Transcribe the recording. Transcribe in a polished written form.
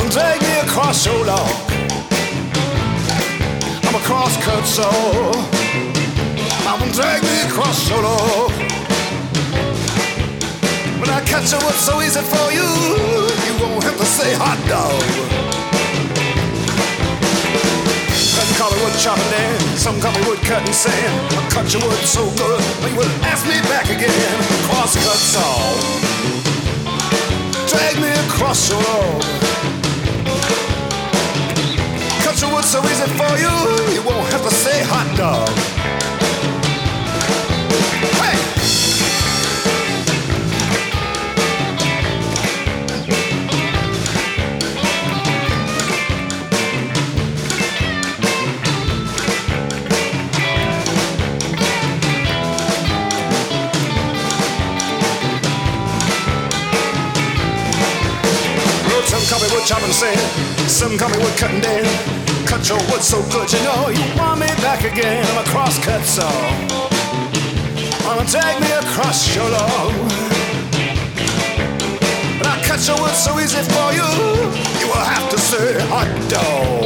drag me across your lawn. I'm a cross-cut saw. I'm gonna drag me across your lawn. When I catch you, what's so easy for you? You won't have to say hot dog. Some call it wood chopping down, some call me wood cutting sand. I cut your wood so good, you will ask me back again. Cross-cut saw. Drag me across your lawn. Cut your wood so easy for you, you won't have to say hot dog. Hey! Some call me wood chopping sand, some call me wood cutting down. Cut your wood so good, you know you want me back again. I'm a cross-cut saw. Wanna drag me across your lawn. When I cut your wood so easy for you, you will have to say hot dog.